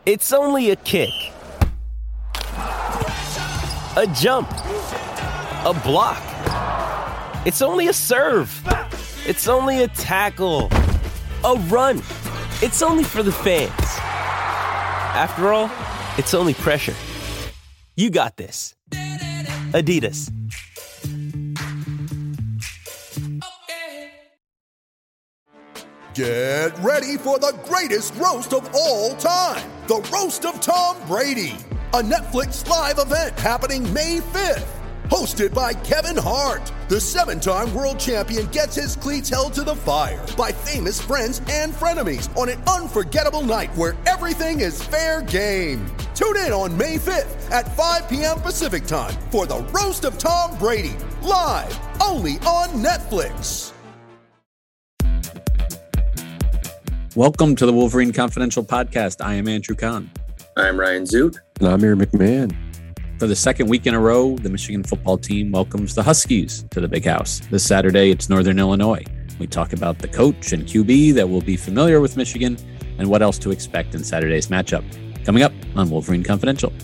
It's only a kick, a jump, a block. It's only a serve. It's only a tackle, a run. It's only for the fans. After all, it's only pressure. You got this. Adidas. Get ready for the greatest roast of all time. The Roast of Tom Brady. A Netflix live event happening May 5th. Hosted by Kevin Hart. The 7-time world champion gets his cleats held to the fire by famous friends and frenemies on an unforgettable night where everything is fair game. Tune in on May 5th at 5 p.m. Pacific time for the Roast of Tom Brady. Live only on Netflix. Welcome to the Wolverine Confidential Podcast. I am Andrew Kahn. I'm Ryan Zoot. And I'm Aaron McMahon. For the second week in a row, the Michigan football team welcomes the Huskies to the Big House. This Saturday, it's Northern Illinois. We talk about the coach and QB that will be familiar with Michigan and what else to expect in Saturday's matchup. Coming up on Wolverine Confidential.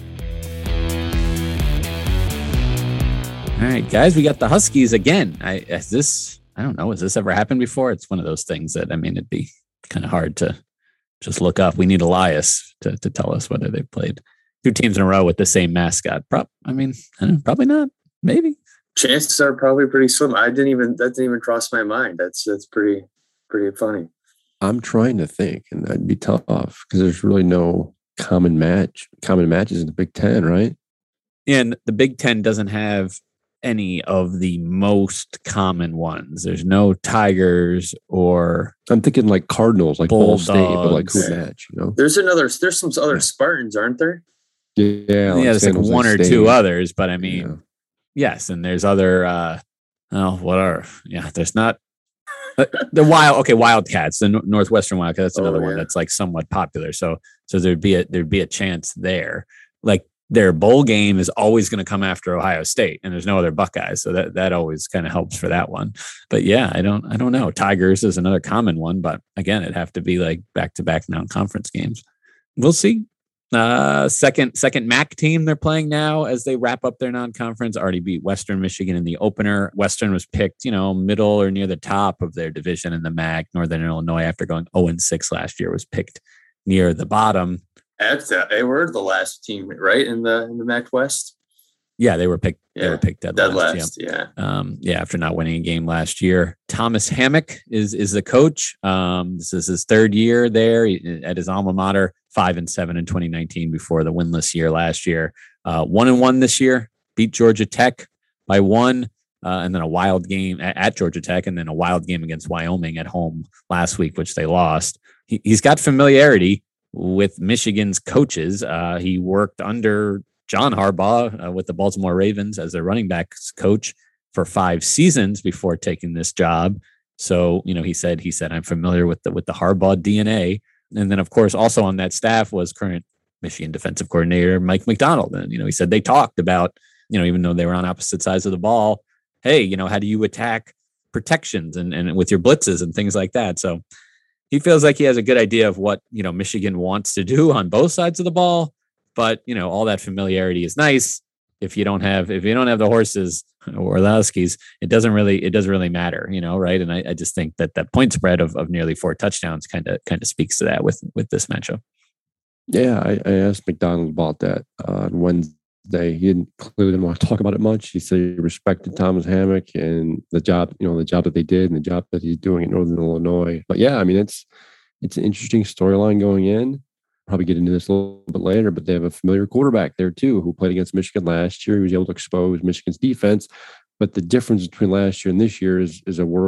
All right, guys, we got the Huskies again. Has this ever happened before? It's one of those things that, it'd be kind of hard to just look up. We need Elias to tell us whether they've played two teams in a row with the same mascot. Probably not. Maybe. Chances are probably pretty slim. That didn't even cross my mind. That's pretty funny. I'm trying to think, and that'd be tough because there's really no common matches in the Big Ten, right? And the Big Ten doesn't have any of the most common ones. There's no Tigers or I'm thinking like Cardinals, like Ball State, but like who match, you know? There's some other Spartans, aren't there? Yeah, there's like one or two others, but yes, and there's other there's not the Wildcats, the Northwestern Wildcats, that's another one that's like somewhat popular. So there'd be a chance there. Like their bowl game is always going to come after Ohio State, and there's no other Buckeyes, so that always kind of helps for that one. But yeah, I don't know. Tigers is another common one, but again, it'd have to be like back-to-back non-conference games. We'll see. Second MAC team they're playing now as they wrap up their non-conference already beat Western Michigan in the opener. Western was picked, middle or near the top of their division in the MAC. Northern Illinois, after going 0-6 last year, was picked near the bottom. They were the last team, right, in the MAC West. Yeah, they were picked. Yeah. They were picked dead last. Yeah. After not winning a game last year. Thomas Hammock is the coach. This is his third year there at his alma mater. 5-7 in 2019 before the winless year last year. 1-1 this year. Beat Georgia Tech by 1, and then a wild game at Georgia Tech, and then a wild game against Wyoming at home last week, which they lost. He's got familiarity with Michigan's coaches. He worked under John Harbaugh with the Baltimore Ravens as their running backs coach for 5 seasons before taking this job. So, he said, I'm familiar with the Harbaugh DNA. And then, of course, also on that staff was current Michigan defensive coordinator Mike Macdonald. And, he said they talked about, even though they were on opposite sides of the ball, hey, how do you attack protections and with your blitzes and things like that? So he feels like he has a good idea of what, Michigan wants to do on both sides of the ball. But, all that familiarity is nice. If you don't have the horses or the Huskies, it doesn't really matter, right? And I just think that point spread of nearly 4 touchdowns kind of speaks to that with this matchup. Yeah, I asked McDonald about that on Wednesday. He didn't want to talk about it much. He said he respected Thomas Hammock and the job that they did and the job that he's doing in Northern Illinois. But yeah, it's an interesting storyline going in. Probably get into this a little bit later, but they have a familiar quarterback there too, who played against Michigan last year. He was able to expose Michigan's defense, but the difference between last year and this year is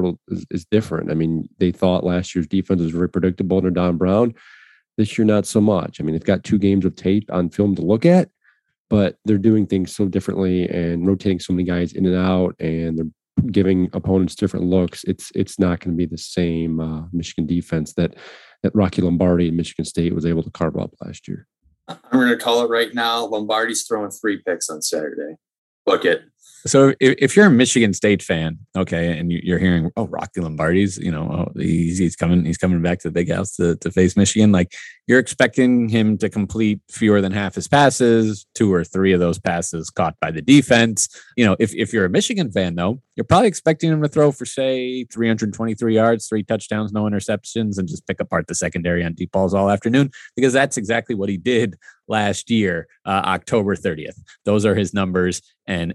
different. They thought last year's defense was very predictable under Don Brown. This year, not so much. They've got 2 games of tape on film to look at, but they're doing things so differently and rotating so many guys in and out, and they're giving opponents different looks. It's not going to be the same Michigan defense that Rocky Lombardi and Michigan State was able to carve up last year. I'm going to call it right now. Lombardi's throwing 3 picks on Saturday. Book it. So if you're a Michigan State fan, okay, and you're hearing, oh, Rocky Lombardi's, he's coming back to the big house to face Michigan. Like, you're expecting him to complete fewer than half his passes, 2 or 3 of those passes caught by the defense. If you're a Michigan fan, though, you're probably expecting him to throw for, say, 323 yards, 3 touchdowns, no interceptions, and just pick apart the secondary on deep balls all afternoon, because that's exactly what he did last year, October 30th. Those are his numbers. And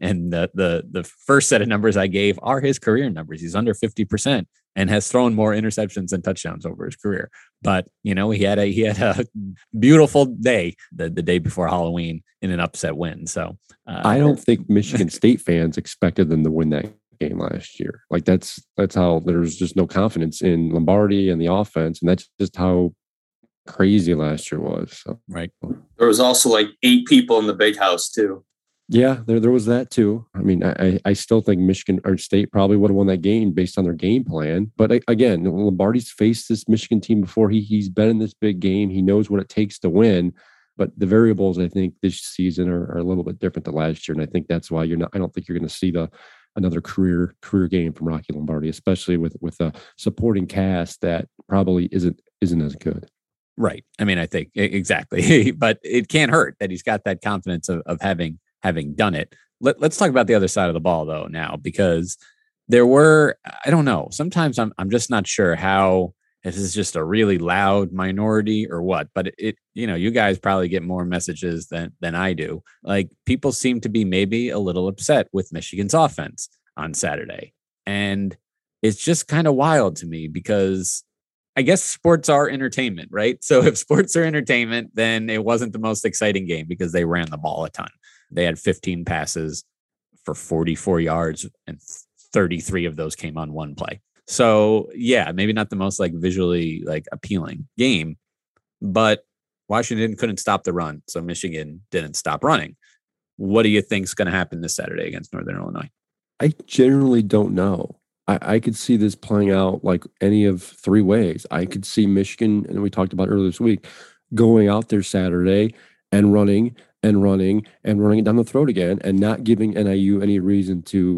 the first set of numbers I gave are his career numbers. He's under 50% and has thrown more interceptions than touchdowns over his career. But, he had a beautiful day, the day before Halloween, in an upset win. So I don't think Michigan State fans expected them to win that game last year. Like, that's how there's just no confidence in Lombardi and the offense. And that's just how crazy last year was. So. Right. There was also like 8 people in the big house too. Yeah, there was that too. I mean, I still think Michigan or State probably would have won that game based on their game plan. But again, Lombardi's faced this Michigan team before. He's been in this big game. He knows what it takes to win. But the variables, I think, this season are a little bit different than last year, and I think that's why I don't think you're going to see another career game from Rocky Lombardi, especially with a supporting cast that probably isn't as good. Right. I mean, I think exactly, but it can't hurt that he's got that confidence of having done it. Let's talk about the other side of the ball though now, because there were, I don't know, sometimes I'm just not sure how, if this is just a really loud minority or what, but you guys probably get more messages than I do. Like, people seem to be maybe a little upset with Michigan's offense on Saturday. And it's just kind of wild to me, because I guess sports are entertainment, right? So if sports are entertainment, then it wasn't the most exciting game because they ran the ball a ton. They had 15 passes for 44 yards, and 33 of those came on one play. So yeah, maybe not the most visually appealing game, but Washington couldn't stop the run. So Michigan didn't stop running. What do you think is going to happen this Saturday against Northern Illinois? I generally don't know. I could see this playing out like any of 3 ways. I could see Michigan, and we talked about earlier this week, going out there Saturday and running it down the throat again, and not giving NIU any reason to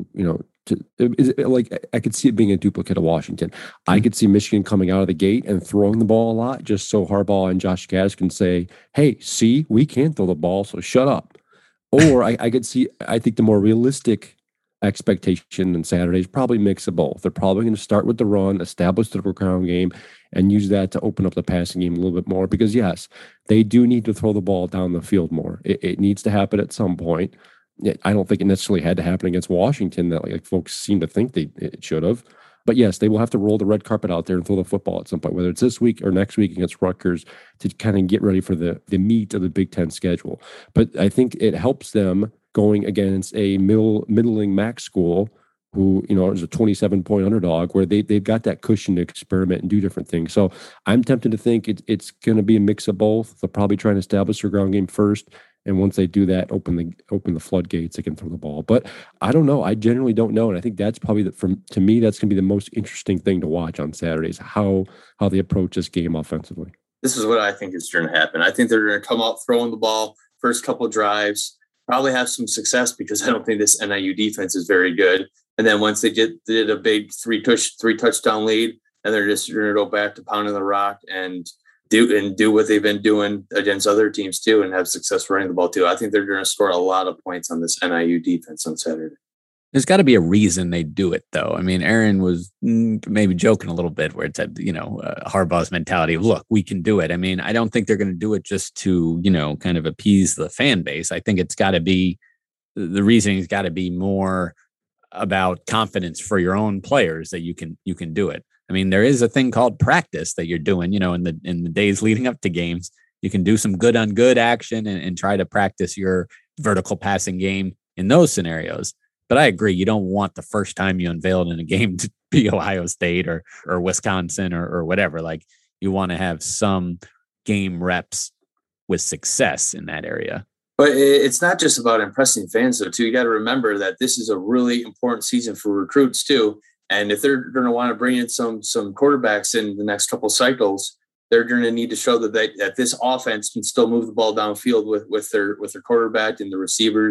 I could see it being a duplicate of Washington. I could see Michigan coming out of the gate and throwing the ball a lot, just so Harbaugh and Josh Gattis can say, hey, see, we can throw the ball, so shut up. Or I could see, I think the more realistic expectation on Saturday is probably mix of both. They're probably going to start with the run, establish the ground game, and use that to open up the passing game a little bit more. Because yes, they do need to throw the ball down the field more. It needs to happen at some point. I don't think it necessarily had to happen against Washington that folks seem to think it should have. But yes, they will have to roll the red carpet out there and throw the football at some point, whether it's this week or next week against Rutgers, to kind of get ready for the meat of the Big Ten schedule. But I think it helps them going against a middling MAC school who, is a 27-point underdog, where they've got that cushion to experiment and do different things. So I'm tempted to think it's going to be a mix of both. They'll probably try and establish their ground game first, and once they do that, open the floodgates, they can throw the ball. But I don't know. I generally don't know, and I think that's probably to me that's going to be the most interesting thing to watch on Saturdays, how they approach this game offensively. This is what I think is going to happen. I think they're going to come out throwing the ball first couple of drives, probably have some success, because I don't think this NIU defense is very good. And then once they did a big three touchdown lead, and they're just going to go back to pounding the rock and do what they've been doing against other teams too, and have success running the ball too. I think they're going to score a lot of points on this NIU defense on Saturday. There's got to be a reason they do it, though. I mean, Aaron was maybe joking a little bit where it said, Harbaugh's mentality of, look, we can do it. I mean, I don't think they're going to do it just to, kind of appease the fan base. I think it's got to be, the reasoning's got to be more about confidence for your own players that you can do it. I mean, there is a thing called practice that you're doing, in the days leading up to games. You can do some good on good action and try to practice your vertical passing game in those scenarios. But I agree, you don't want the first time you unveil it in a game to be Ohio State or Wisconsin or whatever. You want to have some game reps with success in that area. But it's not just about impressing fans, though, too. You got to remember that this is a really important season for recruits, too. And if they're going to want to bring in some quarterbacks in the next couple cycles, they're going to need to show that this offense can still move the ball downfield with their quarterback and the receivers,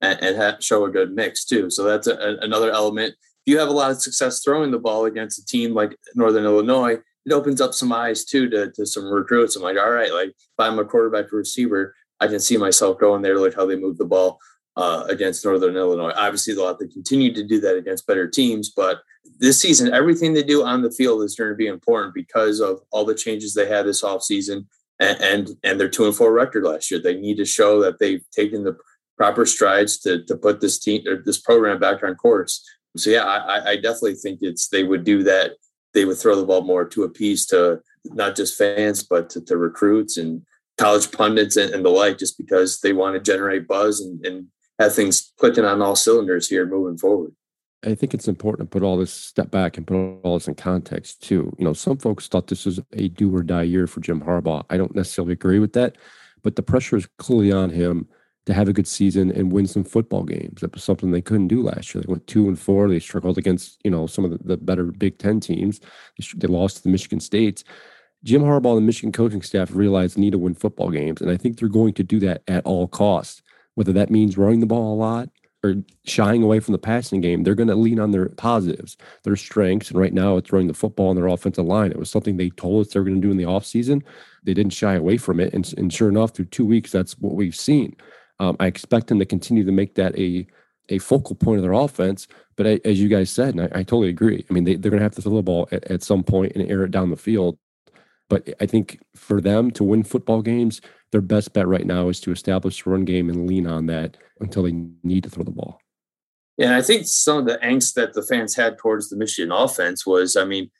and show a good mix too. So that's another element. If you have a lot of success throwing the ball against a team like Northern Illinois, it opens up some eyes too to some recruits. I'm like, all right, like if I'm a quarterback or receiver, I can see myself going there, like how they move the ball against Northern Illinois. Obviously, they'll have to continue to do that against better teams, but this season, everything they do on the field is going to be important because of all the changes they had this offseason and their 2-4 record last year. They need to show that they've taken the proper strides to put this team or this program back on course. So yeah, I definitely think they would do that. They would throw the ball more to appease to not just fans, but to recruits and college pundits and the like, just because they want to generate buzz and have things clicking on all cylinders here moving forward. I think it's important to put all this step back and put all this in context too. Some folks thought this was a do or die year for Jim Harbaugh. I don't necessarily agree with that, but the pressure is clearly on him to have a good season and win some football games. That was something they couldn't do last year. They went 2-4. They struggled against, some of the better Big Ten teams. They lost to the Michigan States. Jim Harbaugh and the Michigan coaching staff realized they need to win football games, and I think they're going to do that at all costs. Whether that means running the ball a lot or shying away from the passing game, they're going to lean on their positives, their strengths, and right now it's running the football on their offensive line. It was something they told us they were going to do in the offseason. They didn't shy away from it, and sure enough, through 2 weeks, that's what we've seen. I expect them to continue to make that a focal point of their offense. But as you guys said, and I totally agree. I mean, they're going to have to throw the ball at some point and air it down the field. But I think for them to win football games, their best bet right now is to establish a run game and lean on that until they need to throw the ball. Yeah, and I think some of the angst that the fans had towards the Michigan offense was,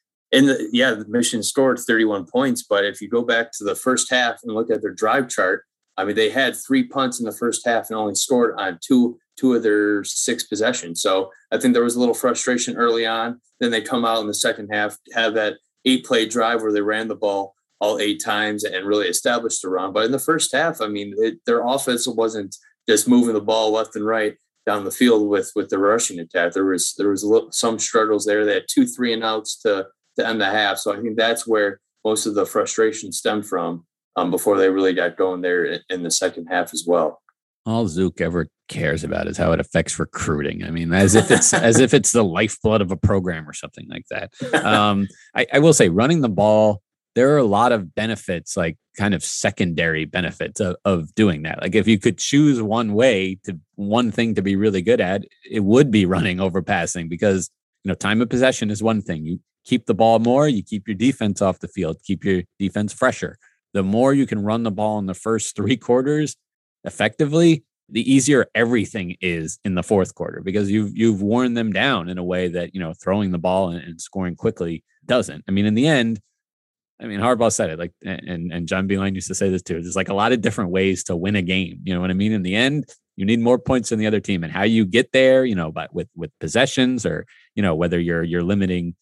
the Michigan scored 31 points, but if you go back to the first half and look at their drive chart, they had 3 punts in the first half and only scored on two of their 6 possessions. So I think there was a little frustration early on. Then they come out in the second half, have that 8-play drive where they ran the ball all 8 times and really established the run. But in the first half, their offense wasn't just moving the ball left and right down the field with the rushing attack. There was some struggles there. They had 2 3-and-outs to end the half. So I think that's where most of the frustration stemmed from before they really got going there in the second half as well. All Zook ever cares about is how it affects recruiting. As if it's the lifeblood of a program or something like that. I will say, running the ball, there are a lot of benefits, like kind of secondary benefits of doing that. Like if you could choose one thing to be really good at, it would be running over passing, because time of possession is one thing. You keep the ball more, you keep your defense off the field, keep your defense fresher. The more you can run the ball in the first 3 quarters effectively, the easier everything is in the fourth quarter, because you've worn them down in a way that, throwing the ball and scoring quickly doesn't. In the end, Harbaugh said it, like, and John Beilein used to say this too. There's like a lot of different ways to win a game. You know what I mean? In the end, you need more points than the other team, and how you get there, but with possessions, or, whether you're limiting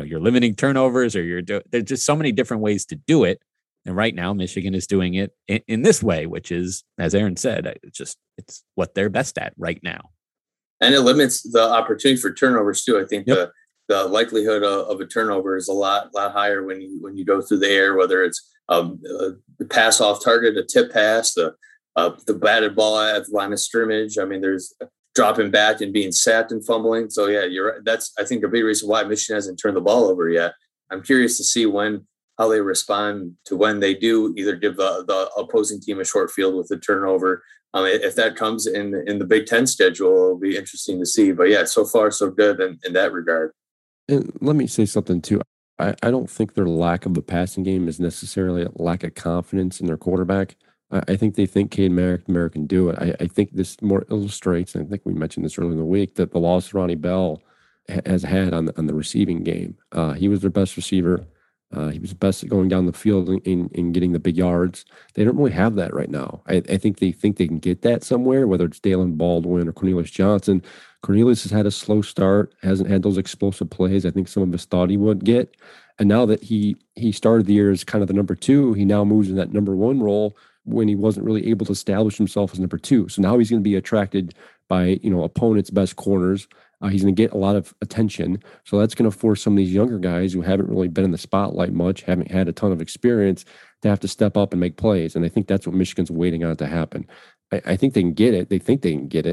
turnovers, or there's just so many different ways to do it. And right now, Michigan is doing it in this way, which is, as Aaron said, it's what they're best at right now. And it limits the opportunity for turnovers too. I think the likelihood of a turnover is a lot higher when you go through the air, whether it's the pass off target, a tip pass, the batted ball at the line of scrimmage. There's dropping back and being sacked and fumbling. So yeah, you're right. That's, I think, a big reason why Michigan hasn't turned the ball over yet. I'm curious to see how they respond to when they do either give the opposing team a short field with a turnover. If that comes in the Big Ten schedule, it'll be interesting to see. But yeah, so far so good in that regard. And let me say something too. I don't think their lack of the passing game is necessarily a lack of confidence in their quarterback. I think they think Cade Merrick can do it. I think this more illustrates, and I think we mentioned this earlier in the week, that the loss Ronnie Bell has had on the receiving game. He was their best receiver. He was the best at going down the field and getting the big yards. They don't really have that right now. I think they can get that somewhere, whether it's Dalen Baldwin or Cornelius Johnson. Cornelius has had a slow start, hasn't had those explosive plays I think some of us thought he would get. And now that he started the year as kind of the number 2, he now moves in that number 1 role when he wasn't really able to establish himself as number 2. So now he's going to be attracted by, opponents' best corners. He's going to get a lot of attention. So that's going to force some of these younger guys who haven't really been in the spotlight much, haven't had a ton of experience, to have to step up and make plays. And I think that's what Michigan's waiting on it to happen. I think they can get it. They think they can get it.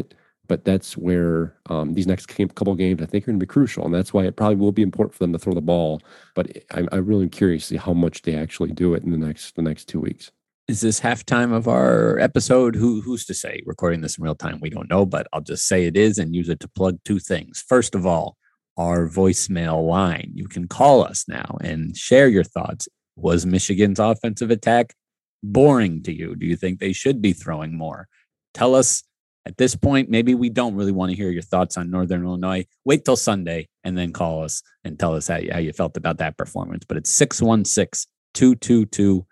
But that's where these next couple games, I think, are going to be crucial. And that's why it probably will be important for them to throw the ball. But I'm really curious to see how much they actually do it in the next 2 weeks. Is this halftime of our episode? Who's to say? Recording this in real time, we don't know, but I'll just say it is and use it to plug two things. First of all, our voicemail line. You can call us now and share your thoughts. Was Michigan's offensive attack boring to you? Do you think they should be throwing more? Tell us at this point. Maybe we don't really want to hear your thoughts on Northern Illinois. Wait till Sunday and then call us and tell us how you felt about that performance. But it's 616-222-1022.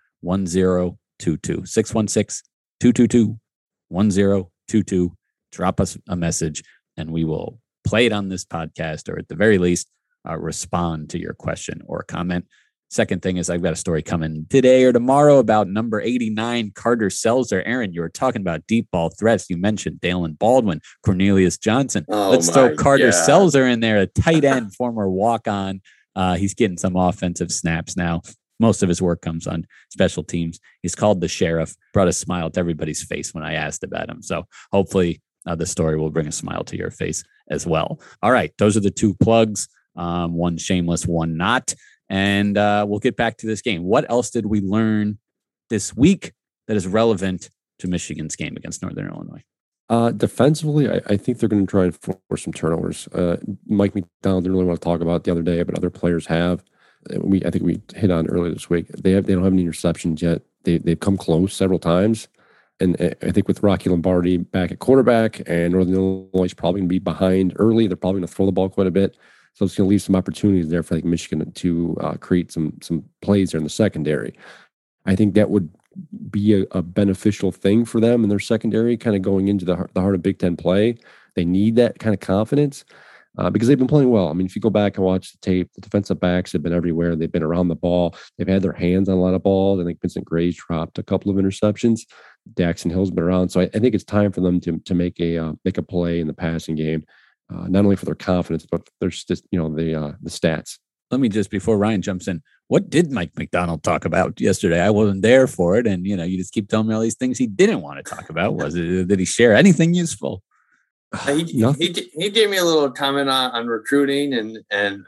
616-222-1022. Drop us a message and we will play it on this podcast, or at the very least, respond to your question or comment. Second thing is I've got a story coming today or tomorrow about number 89, Carter Selzer. Aaron, you were talking about deep ball threats. You mentioned Dalen Baldwin, Cornelius Johnson. Let's throw Carter Selzer in there, a tight end, former walk-on. He's getting some offensive snaps now. Most of his work comes on special teams. He's called the sheriff, brought a smile to everybody's face when I asked about him. So hopefully the story will bring a smile to your face as well. All right. Those are the two plugs. One shameless, one not. And we'll get back to this game. What else did we learn this week that is relevant to Michigan's game against Northern Illinois? Defensively, I think they're going to try and force some turnovers. Mike McDonald didn't really want to talk about it the other day, but other players have. I think we hit on earlier this week. They don't have any interceptions yet. They've come close several times. And I think with Rocky Lombardi back at quarterback and Northern Illinois is probably going to be behind early, they're probably going to throw the ball quite a bit. So it's going to leave some opportunities there for Michigan to create some plays there in the secondary. I think that would be a beneficial thing for them in their secondary, kind of going into the heart of Big Ten play. They need that kind of confidence because they've been playing well. I mean, if you go back and watch the tape, the defensive backs have been everywhere. They've been around the ball. They've had their hands on a lot of balls. I think Vincent Gray's dropped a couple of interceptions. Daxton Hill's been around. So I think it's time for them to make a play in the passing game. Not only for their confidence, but there's just, the stats. Let me just, before Ryan jumps in, what did Mike McDonald talk about yesterday? I wasn't there for it. And, you just keep telling me all these things he didn't want to talk about. Did he share anything useful? He gave me a little comment on recruiting and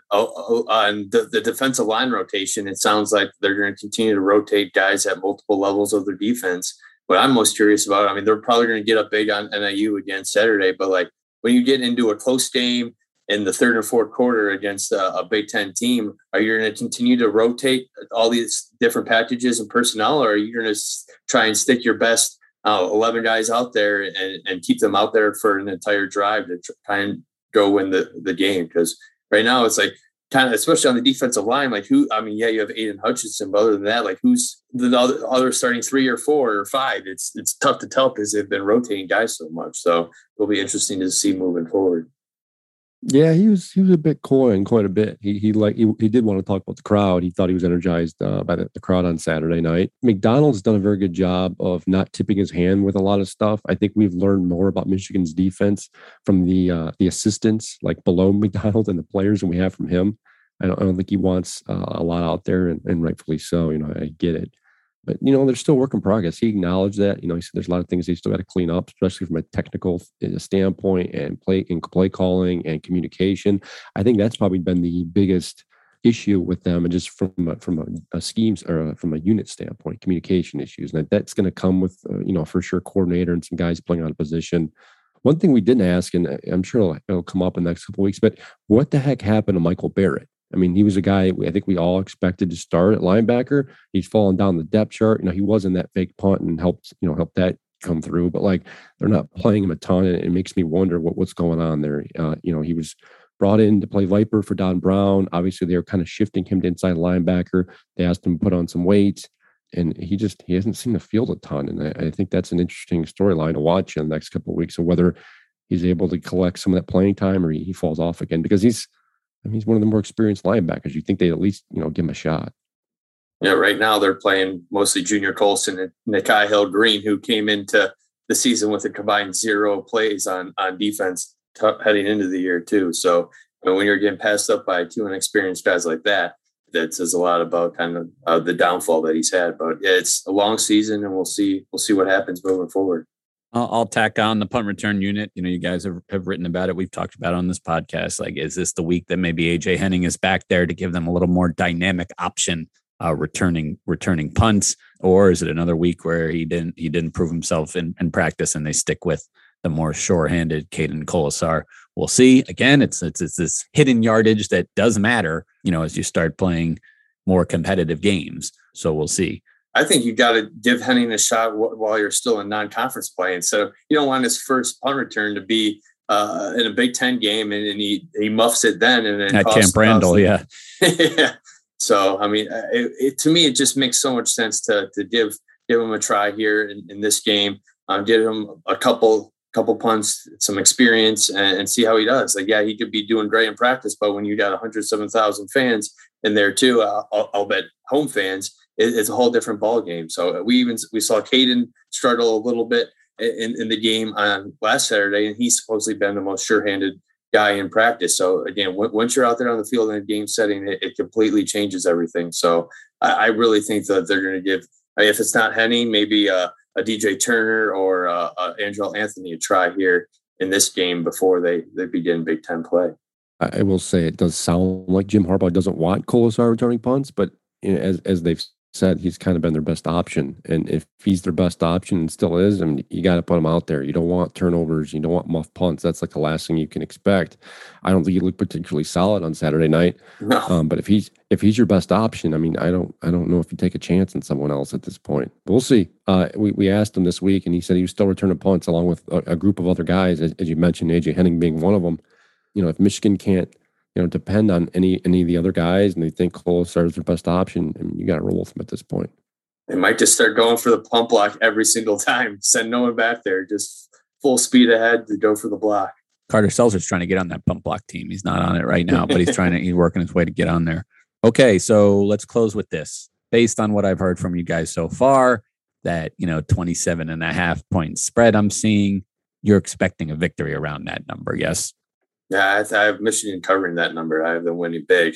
on the defensive line rotation. It sounds like they're going to continue to rotate guys at multiple levels of their defense. What I'm most curious about, I mean, they're probably going to get up big on NIU again Saturday, but when you get into a close game in the third and fourth quarter against a Big Ten team, are you going to continue to rotate all these different packages and personnel, or are you going to try and stick your best 11 guys out there and keep them out there for an entire drive to try and go win the game? Because right now it's kind of, especially on the defensive line, you have Aiden Hutchinson, but other than that, who's the other starting 3 or 4 or 5? It's tough to tell because they've been rotating guys so much. So it'll be interesting to see moving forward. Yeah, he was a bit coy and quite a bit. He did want to talk about the crowd. He thought he was energized by the crowd on Saturday night. McDonald's done a very good job of not tipping his hand with a lot of stuff. I think we've learned more about Michigan's defense from the assistants below McDonald and the players than we have from him. I don't think he wants a lot out there, and rightfully so. I get it. But, there's still work in progress. He acknowledged that. He said there's a lot of things he still got to clean up, especially from a technical standpoint and play calling and communication. I think that's probably been the biggest issue with them, and just from a schemes or from a unit standpoint, communication issues. And that's going to come with, for sure, coordinator and some guys playing out of position. One thing we didn't ask, and I'm sure it'll come up in the next couple of weeks, but what the heck happened to Michael Barrett? I mean, he was a guy I think we all expected to start at linebacker. He's fallen down the depth chart. He was in that fake punt and helped that come through. But they're not playing him a ton, and it makes me wonder what's going on there. He was brought in to play Viper for Don Brown. Obviously, they were kind of shifting him to inside linebacker. They asked him to put on some weight, and he hasn't seen the field a ton. And I think that's an interesting storyline to watch in the next couple of weeks, of whether he's able to collect some of that playing time or he falls off again, because he's one of the more experienced linebackers. You think they'd at least, give him a shot. Yeah, right now they're playing mostly Junior Colson and Nikai Hill-Green, who came into the season with a combined 0 plays on defense heading into the year too. So when you're getting passed up by 2 inexperienced guys like that, that says a lot about kind of the downfall that he's had. But yeah, it's a long season, and we'll see what happens moving forward. I'll tack on the punt return unit. You guys have written about it. We've talked about it on this podcast. Like, is this the week that maybe AJ Henning is back there to give them a little more dynamic option returning punts, or is it another week where he didn't prove himself in practice and they stick with the more sure-handed Caden Kolesar? We'll see. Again, it's this hidden yardage that does matter, as you start playing more competitive games. So we'll see. I think you got to give Henning a shot while you're still in non-conference play. And so you don't want his first punt return to be in a Big Ten game and he muffs it then. And then at Camp Randall, yeah. Yeah. So, I mean, to me, it just makes so much sense to give him a try here in this game. Give him a couple punts, some experience, and see how he does. Like, yeah, he could be doing great in practice, but when you got 107,000 fans in there too, I'll bet home fans, it's a whole different ball game. So we saw Caden struggle a little bit in the game on last Saturday, and he's supposedly been the most sure-handed guy in practice. So again, once you're out there on the field in a game setting, it completely changes everything. So I really think that they're going to give, if it's not Henning, maybe a DJ Turner or Angelo Anthony a try here in this game before they begin Big Ten play. I will say it does sound like Jim Harbaugh doesn't want Kolesar returning punts, but as they've said, he's kind of been their best option. And if he's their best option and still is, I mean, you got to put him out there. You don't want turnovers. You don't want muff punts. That's like the last thing you can expect. I don't think he looked particularly solid on Saturday night. No. But if he's your best option, I mean, I don't know if you take a chance on someone else at this point. We'll see. We asked him this week, and he said he was still returning punts along with a group of other guys, as you mentioned, AJ Henning being one of them. If Michigan can't depend on any of the other guys, and they think Kolesar is their best option, I mean, you got to roll with them at this point. They might just start going for the pump block every single time. Send no one back there. Just full speed ahead to go for the block. Carter Seltzer's trying to get on that pump block team. He's not on it right now, but he's working his way to get on there. Okay, so let's close with this. Based on what I've heard from you guys so far, that 27.5 point spread I'm seeing, you're expecting a victory around that number, yes? Yeah, I have Michigan covering that number. I have them winning big,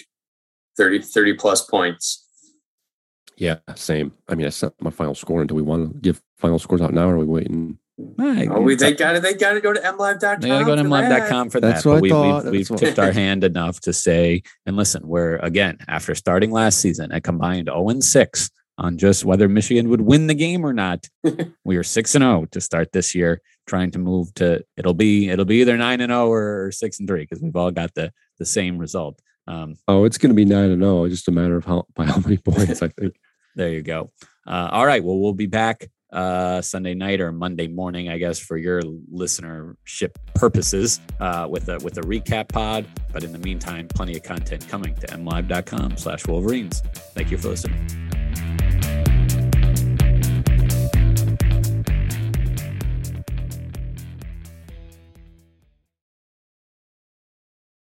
30 plus points. Yeah, same. I mean, I set my final score. Do we want to give final scores out now, or are we waiting? They got to go to MLive.com. They got to go to MLive.com for that. That's what I thought. We've tipped our hand enough to say, and listen, we're, again, after starting last season at combined 0-6 on just whether Michigan would win the game or not, we are 6-0 to start this year, trying to move to, it'll be either 9-0 or 6-3, because we've all got the same result. It's going to be 9-0, just a matter of by how many points, I think. There you go. All right. Well, we'll be back Sunday night or Monday morning, I guess, for your listenership purposes with a recap pod. But in the meantime, plenty of content coming to mlive.com/Wolverines. Thank you for listening.